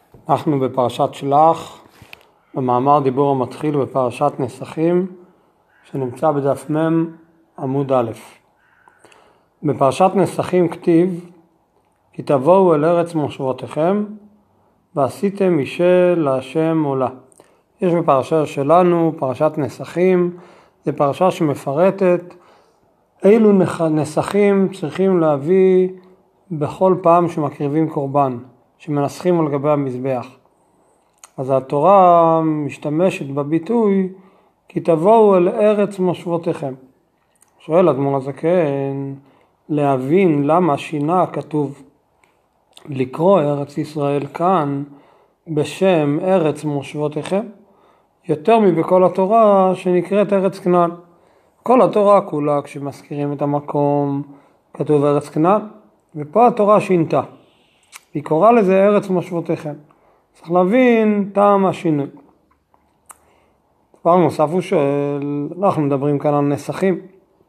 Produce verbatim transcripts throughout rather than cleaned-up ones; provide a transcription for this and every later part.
אנחנו בפרשת שלח, במאמר דיבור המתחיל בפרשת נסחים, שנמצא בדף מם עמוד א'. בפרשת נסחים כתיב, כי תבואו אל ארץ מושבותיכם, ועשיתם משל להשם עולה. יש בפרשה שלנו, פרשת נסחים, זה פרשה שמפרטת אילו נסחים צריכים להביא בכל פעם שמקריבים קורבן, שמנסחים על גבי המזבח. אז התורה משתמשת בביטוי, כי תבואו אל ארץ מושבותיכם. שואל אדמו"ר הזקן, להבין למה שינה כתוב לקרוא ארץ ישראל כאן בשם ארץ מושבותיכם, יותר מבכל התורה שנקראת ארץ כנען. כל התורה כולה כשמזכירים את המקום כתוב ארץ כנען, ופה התורה שינתה. היא קוראה לזה ארץ מושבותיכם. צריך להבין טעם השינוי. דבר נוסף הוא שואל, אנחנו מדברים כאן על נסחים.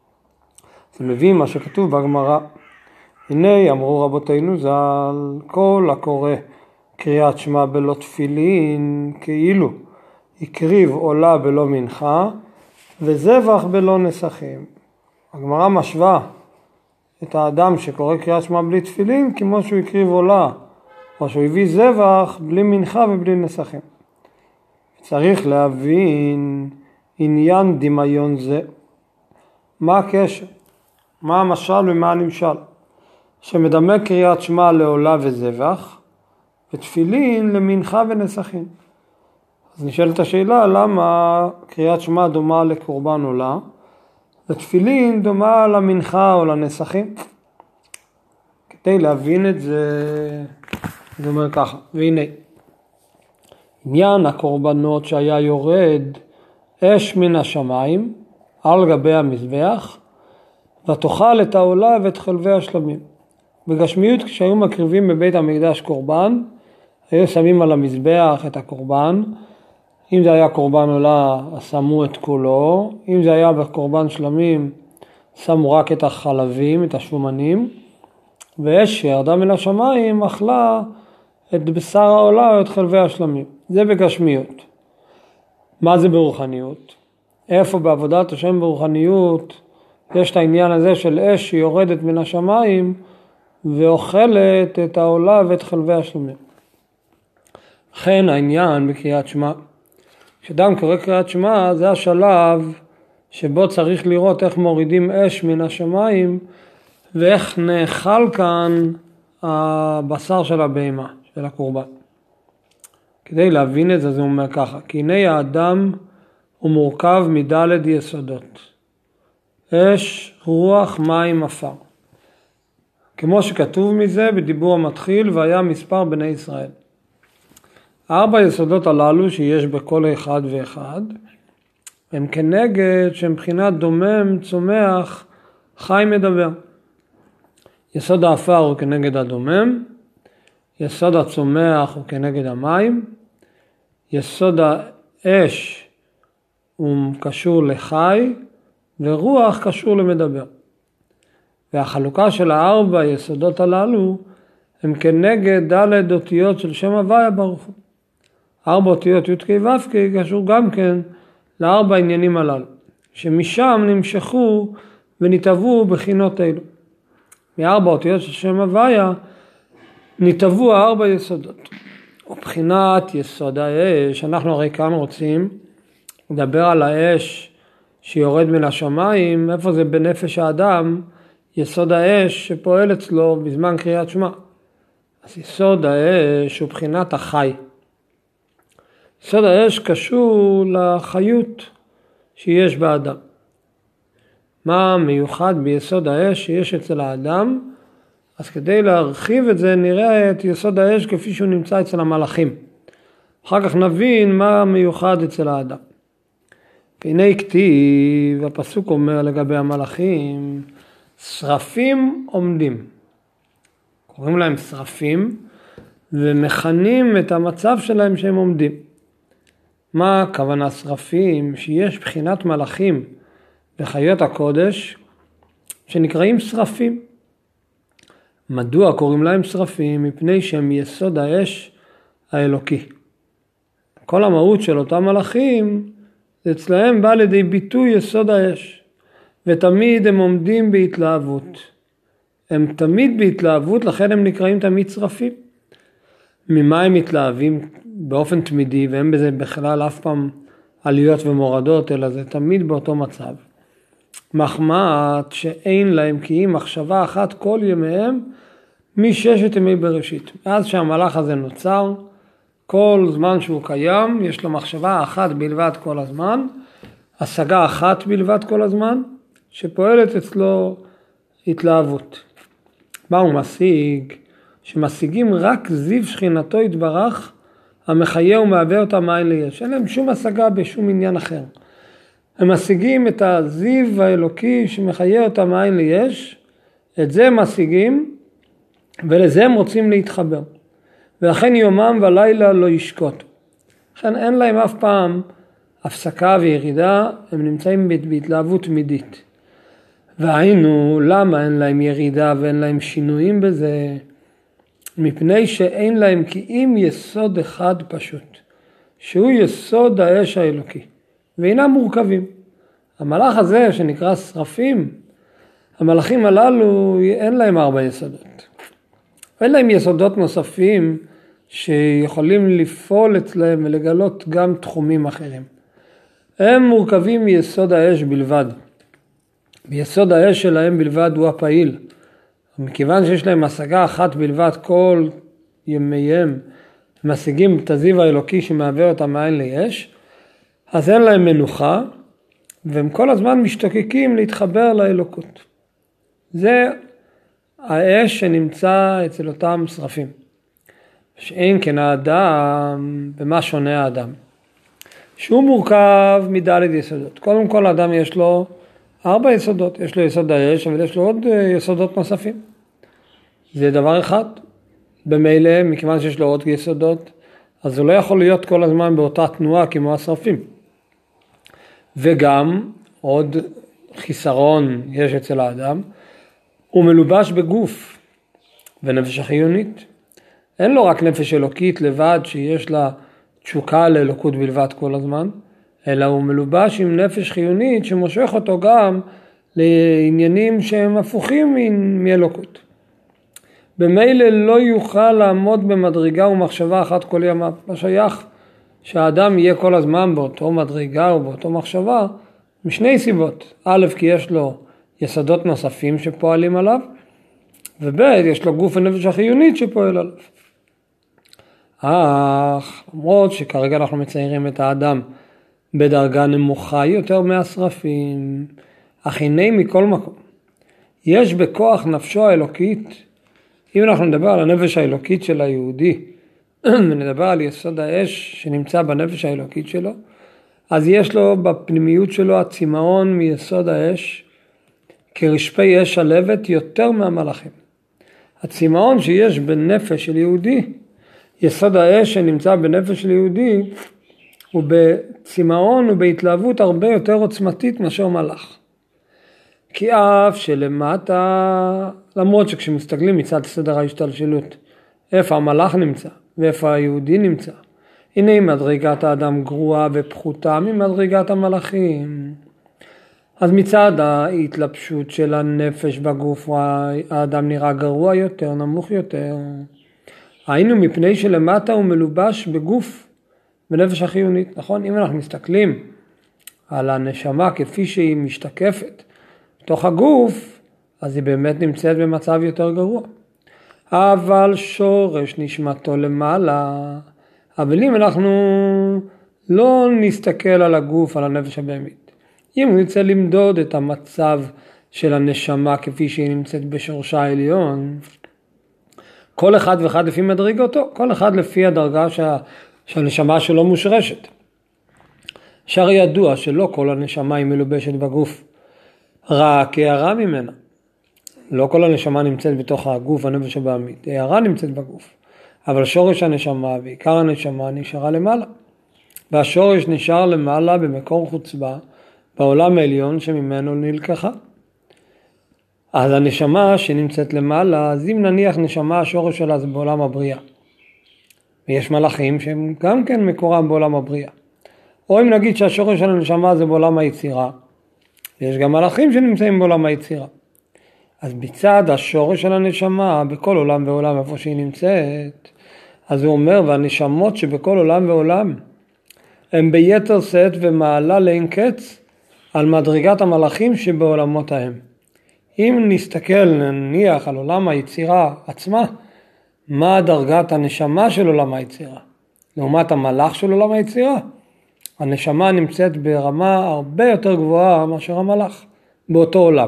זה מביא מה שכתוב בגמרא. הנה אמרו רבותינו ז"ל, כל הקורא קריאת שמע בלא תפילין, כאילו הקריב עולה בלא מנחה, וזבח בלא נסחים. הגמרא משווה את האדם שקורא קריאת שמע בלי תפילין, כמו שהוא הקריב עולה, או שהוא הביא זבח בלי מנחה ובלי נסחים. צריך להבין עניין דמיון זה. מה הקשר? מה המשל ומה הנמשל? שמדמה קריאת שמע לעולה וזבח, ותפילין למנחה ונסחים. אז נשאלת השאלה, למה קריאת שמע דומה לקורבן עולה, ותפילין דומה למנחה או לנסחים? כדי להבין את זה, זה אומר ככה, והנה, עניין הקורבנות שהיה יורד אש מן השמיים על גבי המזבח, ותאכל את העולה ואת חלבי השלמים. בגשמיות כשהיו מקריבים בבית המקדש קורבן, היו שמים על המזבח את הקורבן, אם זה היה קורבן עולה, שמו את כולו, אם זה היה בקורבן שלמים, שמו רק את החלבים, את השומנים, ואש שירדה מן השמיים אכלה את בשר העולה או את חלבי השלמים. זה בגשמיות. מה זה ברוחניות? איפה בעבודת השם ברוחניות יש את העניין הזה של אש שיורדת מן השמיים ואוכלת את העולה ואת חלבי השלמים. לכן העניין בקריאת שמע, כשאדם קורא קריאת שמע, זה השלב שבו צריך לראות איך מורידים אש מן השמיים ואיך נאכל כאן הבשר של הבהמה, של הקורבן. כדי להבין את זה, זה אומר ככה, כי הנה האדם הוא מורכב מדלת יסודות, אש, רוח, מים, עפר. כמו שכתוב מזה בדיבור המתחיל, והיה מספר בני ישראל. ארבע יסודות הללו שיש בכל אחד ואחד, הם כנגד שמבחינת דומם, צומח, חי מדבר. יסוד האפר הוא כנגד הדומם, יסוד הצומח הוא כנגד המים, יסוד האש הוא קשור לחי, ורוח קשור למדבר. והחלוקה של הארבע יסודות הללו הם כנגד ד' אותיות של שם הוויה ברוך הוא. ארבע אותיות י' כ' ו' כ' קשור גם כן לארבע עניינים הללו, שמשם נמשכו ונתהוו בחינות אלו. מארבע אותיות של שם הוויה נתהוו הארבע יסודות. ובחינת יסוד האש, אנחנו הרי כאן רוצים לדבר על האש שיורד מן השמיים, איפה זה בנפש האדם, יסוד האש שפועל אצלו בזמן קריאת שמע. אז יסוד האש הוא בחינת החי. יסוד האש קשור לחיות שיש באדם. מה מיוחד ביסוד האש שיש אצל האדם? אז כדי להרחיב את זה נראה את יסוד האש כפי שהוא נמצא אצל המלאכים. אחר כך נבין מה מיוחד אצל האדם. והנה כתיב, הפסוק אומר לגבי המלאכים, שרפים עומדים. קוראים להם שרפים ומכנים את המצב שלהם שהם עומדים. מה הכוונה שרפים? שיש בחינת מלאכים בחיות הקודש שנקראים שרפים. מדוע קוראים להם שרפים? מפני שהם יסוד האש האלוקי. כל המהות של אותם מלאכים, אצלהם בא לידי ביטוי יסוד האש, ותמיד הם עומדים בהתלהבות. הם תמיד בהתלהבות, לכן הם נקראים תמיד שרפים. ממה הם מתלהבים באופן תמידי, והם בזה בכלל אף פעם עליות ומורדות, אלא זה תמיד באותו מצב. מחמאת שאין להם כי היא מחשבה אחת כל ימיהם מששת ימי בראשית. אז שהמלאך הזה נוצר, כל זמן שהוא קיים, יש לו מחשבה אחת בלבד כל הזמן, השגה אחת בלבד כל הזמן, שפועלת אצלו התלהבות. מה הוא משיג? שמשיגים רק זיו שכינתו יתברך, המחיה ומהווה אותה מאין ליש. אין להם שום השגה בשום עניין אחר. הם משיגים את הזיו האלוקי שמחיה אותה מאין ליש, את זה הם משיגים, ולזה הם רוצים להתחבר. ולכן יומם ולילה לא ישקוט. לכן אין להם אף פעם הפסקה וירידה, הם נמצאים בהתלהבות תמידית. והיינו, למה אין להם ירידה ואין להם שינויים בזה? מפני שאין להם כי אם יסוד אחד פשוט, שהוא יסוד האש האלוקי, ואינם מורכבים. המלאך הזה שנקרא שרפים, המלאכים הללו אין להם ארבע יסודות. אין להם יסודות נוספים שיכולים לפעול אצלהם ולגלות גם תחומים אחרים. הם מורכבים מיסוד האש בלבד. ביסוד האש שלהם בלבד הוא הפעיל. מכיוון שיש להם השגה אחת בלבד כל ימיהם, משיגים את הזיו האלוקי שמהווה אותם מאין ליש, אז אין להם מנוחה, והם כל הזמן משתוקקים להתחבר לאלוקות. זה האש שנמצא אצל אותם שרפים. שאין כן האדם, במה שונה האדם? שהוא מורכב מדלת יסודות. קודם כל האדם יש לו ארבע יסודות, יש לו יסוד האש, אבל יש לו עוד יסודות נוספים. זה דבר אחד. במילא, מכיוון שיש לו עוד יסודות, אז הוא לא יכול להיות כל הזמן באותה תנועה כמו השרפים. וגם עוד חיסרון יש אצל האדם, הוא מלובש בגוף ונפש החיונית. אין לו רק נפש אלוקית לבד שיש לה תשוקה לאלוקות בלבד כל הזמן, אלא הוא מלובש עם נפש חיונית שמושך אותו גם לעניינים שהם הפוכים מאלוקות. במילא לא יוכל לעמוד במדרגה ומחשבה אחת כל ימיו. מה שייך שהאדם יהיה כל הזמן באותו מדרגה או באותו מחשבה, משני סיבות. א', כי יש לו יסודות נוספים שפועלים עליו, וב', יש לו גוף ונפש החיונית שפועל עליו. אך, למרות שכרגע אנחנו מציירים את האדם בדרגה נמוכה יותר מהשרפים, אך הנה מכל מקום. יש בכוח נפשו האלוקית, אם אנחנו נדבר על הנפש האלוקית של היהודי, ונדבר על יסוד האש שנמצא בנפש האלוקית שלו, אז יש לו בפנימיות שלו הצמאון מיסוד האש, כרשפי אש הלבת יותר מהמלאכים. הצמאון שיש בנפש של יהודי, יסוד האש שנמצא בנפש של יהודי, הוא בצמאון ובהתלהבות הרבה יותר עוצמתית מאשר מלאך. כי אף שלמטה, למרות שכשמסתכלים מצד סדר ההשתלשלות, איפה המלאך נמצא ואיפה היהודי נמצא, הנה מדרגת האדם גרועה ופחותה ממדרגת המלאכים. אז מצד ההתלבשות של הנפש בגוף, האדם נראה גרוע יותר, נמוך יותר. היינו מפני שלמטה הוא מלובש בגוף בנפש החיונית. נכון? אם אנחנו מסתכלים על הנשמה כפי שהיא משתקפת בתוך הגוף, אז היא באמת נמצאת במצב יותר גרוע. אבל שורש נשמתו למעלה. אבל אם אנחנו לא נסתכל על הגוף, על הנפש הבהמית, אם נרצה למדוד את המצב של הנשמה כפי שהיא נמצאת בשורשה העליון, כל אחד ואחד לפי מדרגתו, כל אחד לפי הדרגה שה, שהנשמה שלו מושרשת. שהרי ידוע שלא כל הנשמה היא מלובשת בגוף, רק הערה ממנה. לא כל הנשמה נמצאת בתוך הגוף, הנפש הבהמית, הערה נמצאת בגוף. אבל שורש הנשמה ועיקר הנשמה נשארה למעלה. והשורש נשאר למעלה במקור חוצבה, בעולם העליון שממנו נלקחה. אז הנשמה שנמצאת למעלה, אז אם נניח נשמה השורש שלה זה בעולם הבריאה. ויש מלאכים שהם גם כן מקורם בעולם הבריאה. או אם נגיד שהשורש של הנשמה זה בעולם היצירה, ויש גם מלאכים שנמצאים בעולם היצירה. אז בצד השורש של הנשמה, בכל עולם ועולם איפה שהיא נמצאת, אז הוא אומר, והנשמות שבכל עולם ועולם, הם ביתר שאת ומעלה לאין קץ, על מדרגת המלאכים שבעולמות ההם. אם נסתכל נניח על עולם היצירה עצמה, מה דרגת הנשמה של עולם היצירה? לעומת המלאך של עולם היצירה, הנשמה נמצאת ברמה הרבה יותר גבוהה מאשר המלאך, באותו עולם.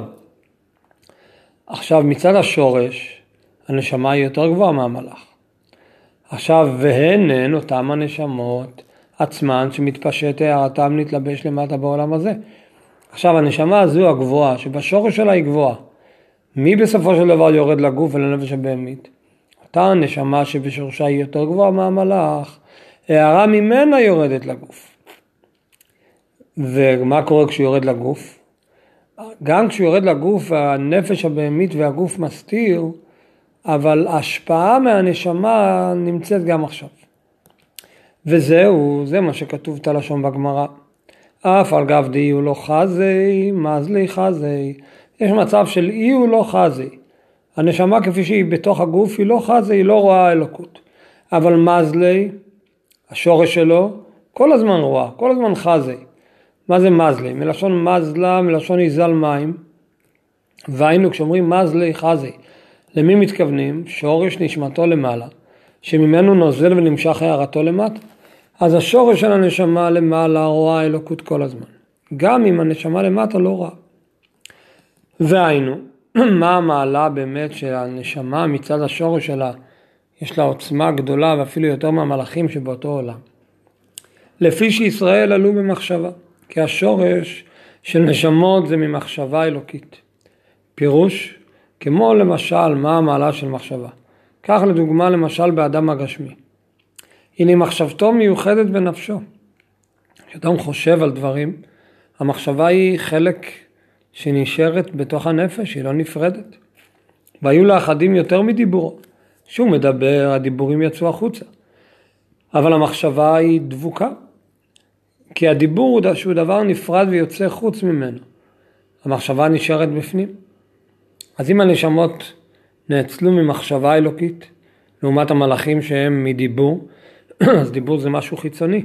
עכשיו מצד השורש, הנשמה היא יותר גבוהה מהמלאך. עכשיו והנן אותם הנשמות עצמן שמתפשט הערתם להתלבש למטה בעולם הזה. עכשיו הנשמה הזו הגבוהה, שבשורש שלה היא גבוהה, מי בסופו של דבר יורד לגוף ולנפש הבהמית? אותה הנשמה שבשורשה היא יותר גבוהה מהמלאך, הערה ממנה יורדת לגוף. ומה קורה כשהוא יורד לגוף? גם כשהוא יורד לגוף הנפש הבהמית והגוף מסתיר, אבל השפעה מהנשמה נמצאת גם עכשיו. וזהו, זה מה שכתוב את הלשון בגמרא. אף על גב די הוא לא חזי, מזלי חזי. יש מצב של אי הוא לא חזי. הנשמה כפי שהיא בתוך הגוף היא לא חזי, היא לא רואה אלוקות. אבל מזלי, השורש שלו, כל הזמן רואה, כל הזמן חזי. מה זה מזלי? מלשון מזלה, מלשון יזל מים. והיינו כשאומרים מזלי חזי. למי מתכוונים? שורש נשמתו למעלה, שממנו נוזל ונמשך הערתו למטה. אז השורש של הנשמה למעלה רואה אלוקות כל הזמן. גם אם הנשמה למטה לא רואה. והיינו, מה המעלה באמת של הנשמה מצד השורש שלה? יש לה עוצמה גדולה ואפילו יותר מהמלאכים שבאותו עולם. לפי שישראל עלו במחשבה, כי השורש של נשמות זה ממחשבה אלוקית. פירוש, כמו למשל מה המעלה של מחשבה. כך לדוגמה למשל באדם הגשמי. הנה מחשבתו מיוחדת בנפשו. כשאדם חושב על דברים, המחשבה היא חלק שנשארת בתוך הנפש, היא לא נפרדת. והיו לאחדים יותר מדיבורו. שהוא מדבר, הדיבורים יצאו החוצה. אבל המחשבה היא דבוקה. כי הדיבור הוא שהוא דבר נפרד ויוצא חוץ ממנו. המחשבה נשארת בפנים. אז אם הנשמות נאצלו ממחשבה אלוקית, לעומת המלאכים שהם מדיבור, אז דיבור זה משהו חיצוני.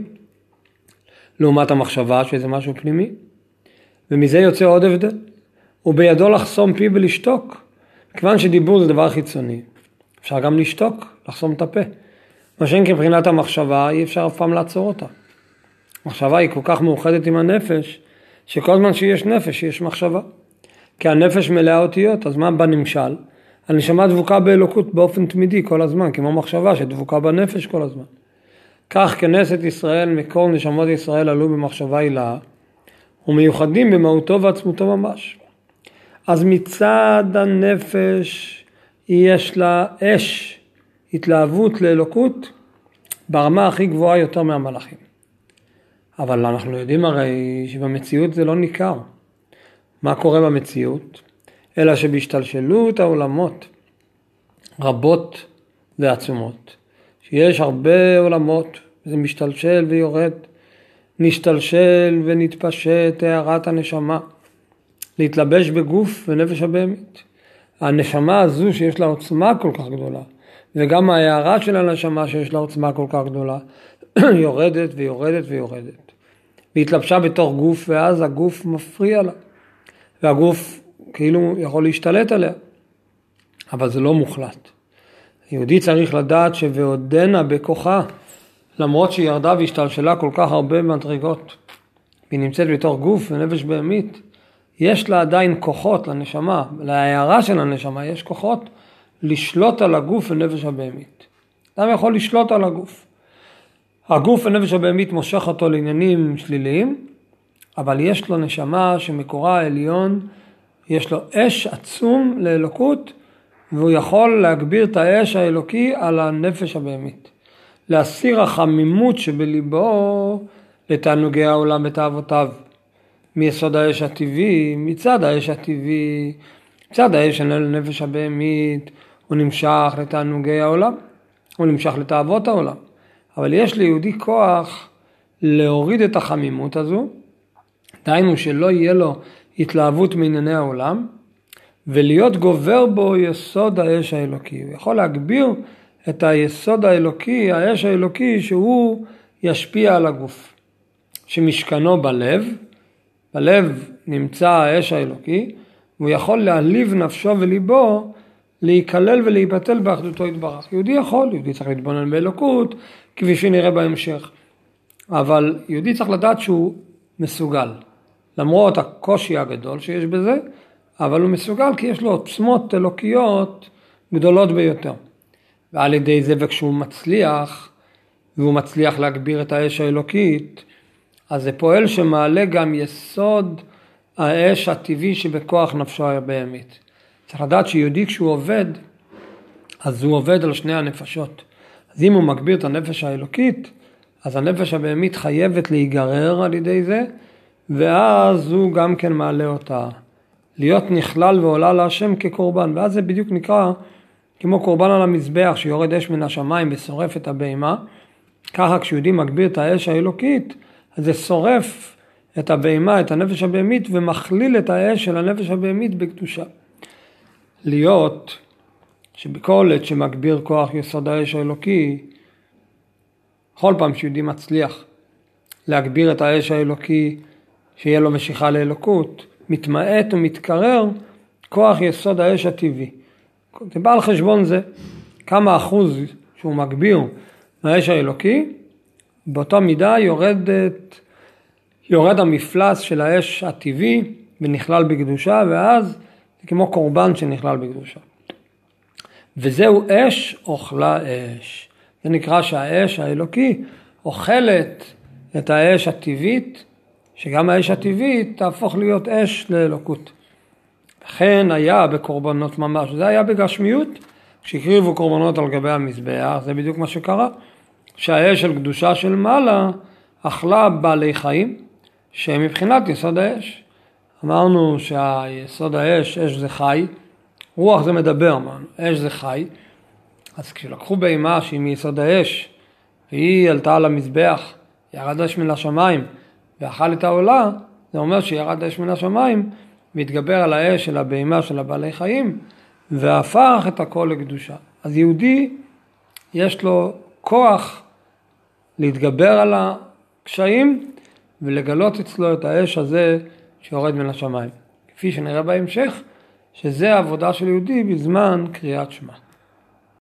לעומת המחשבה שזה משהו פנימי. ומזה יוצא עוד הבדל. ובידו לחסום פי ולשתוק. כיוון שדיבור זה דבר חיצוני. אפשר גם לשתוק, לחסום את הפה. מה שאין כבחינת המחשבה, אי אפשר אף פעם לעצור אותה. המחשבה היא כל כך מאוחדת עם הנפש, שכל זמן שיש נפש, יש מחשבה. כי הנפש מלאה אותיות, אז מה בנמשל? הנשמה דבוקה באלוקות באופן תמידי כל הזמן, כמו מחשבה שדבוקה בנפש כל הזמן. כך כנסת ישראל, מקור נשמות ישראל עלו במחשבה הילאה, ומיוחדים במהותו ועצמותו ממש. אז מצד הנפש יש לה אש, התלהבות לאלוקות, ברמה הכי גבוהה יותר מהמלאכים. אבל אנחנו יודעים הרי שבמציאות זה לא ניכר. מה קורה במציאות? אלא שבהשתלשלות העולמות רבות ועצומות. שיש הרבה עולמות, זה משתלשל ויורד, נשתלשל ונתפשט הערת הנשמה, להתלבש בגוף ונפש הבהמית. הנשמה הזו שיש לה עוצמה כל כך גדולה, וגם ההערה של הנשמה שיש לה עוצמה כל כך גדולה, יורדת ויורדת ויורדת. והתלבשה בתוך גוף, ואז הגוף מפריע לה. והגוף כאילו יכול להשתלט עליה. אבל זה לא מוחלט. היהודי צריך לדעת שבעודנה בכוחה, למרות שהיא ירדה והשתלשלה כל כך הרבה מדרגות, והיא נמצאת בתוך גוף ונפש בהמית, יש לה עדיין כוחות לנשמה, להערה של הנשמה יש כוחות לשלוט על הגוף ונפש הבהמית. אדם יכול לשלוט על הגוף. הגוף ונפש הבהמית מושך אותו לעניינים שליליים, אבל יש לו נשמה שמקורה העליון, יש לו אש עצום לאלוקות, והוא יכול להגביר את האש האלוקי על הנפש הבהמית. להסיר החמימות שבליבו לתענוגי העולם בתאוותיו. מיסוד האש הטבעי, מצד האש הטבעי, מצד האש של הנפש הבהמית, הוא נמשך לתענוגי העולם, הוא נמשך לתאוות העולם. אבל יש ליהודי כוח להוריד את החמימות הזו, דהיינו שלא יהיה לו התלהבות מענייני העולם, ולהיות גובר בו יסוד האש האלוקי. הוא יכול להגביר את היסוד האלוקי, האש האלוקי, שהוא ישפיע על הגוף. שמשכנו בלב, בלב נמצא האש האלוקי, והוא יכול להעליב נפשו וליבו, להיכלל ולהיבטל באחדותו יתברך. יהודי יכול, יהודי צריך להתבונן באלוקות, כפי שנראה בהמשך. אבל יהודי צריך לדעת שהוא מסוגל. למרות הקושי הגדול שיש בזה, אבל הוא מסוגל כי יש לו עוצמות אלוקיות גדולות ביותר. ועל ידי זה וכשהוא מצליח, והוא מצליח להגביר את האש האלוקית, אז זה פועל שמעלה גם יסוד האש הטבעי שבכוח נפשו הבהמית. צריך לדעת שיהודי כשהוא עובד, אז הוא עובד על שני הנפשות. אז אם הוא מגביר את הנפש האלוקית, אז הנפש הבהמית חייבת להיגרר על ידי זה, ואז הוא גם כן מעלה אותה. להיות נכלל ועולה להשם כקורבן, ואז זה בדיוק נקרא כמו קורבן על המזבח שיורד אש מן השמיים ושורף את הבהמה. ככה כשיהודי מגביר את האש האלוקית, אז זה שורף את הבהמה, את הנפש הבהמית, ומכליל את האש של הנפש הבהמית בקדושה. להיות שבכל עת שמגביר כוח יסוד האש האלוקי, כל פעם שיהודי מצליח להגביר את האש האלוקי, שיהיה לו משיכה לאלוקות, מתמעט ומתקרר כוח יסוד האש הטבעי. זה בא על חשבון זה, כמה אחוז שהוא מגביר מהאש האלוקי, באותה מידה יורדת, יורד המפלס של האש הטבעי ונכלל בקדושה, ואז זה כמו קורבן שנכלל בקדושה. וזהו אש אוכלה אש. זה נקרא שהאש האלוקי אוכלת את האש הטבעית, שגם האש הטבעית תהפוך להיות אש לאלוקות. וכן היה בקורבנות ממש, זה היה בגשמיות, כשהקריבו קורבנות על גבי המזבח, זה בדיוק מה שקרה, שהאש של קדושה של מעלה אכלה בעלי חיים, שהם מבחינת יסוד האש. אמרנו שהיסוד האש, אש זה חי, רוח זה מדבר, אמרנו, אש זה חי, אז כשלקחו בהמה שהיא מיסוד האש, והיא עלתה על המזבח, ירד אש מן השמיים, ואכל את העולה, זה אומר שירד אש מן השמיים, והתגבר על האש של הבהמה של הבעלי חיים, והפך את הכל לקדושה. אז יהודי, יש לו כוח להתגבר על הקשיים, ולגלות אצלו את האש הזה שיורד מן השמיים. כפי שנראה בהמשך, שזה העבודה של יהודי בזמן קריאת שמע.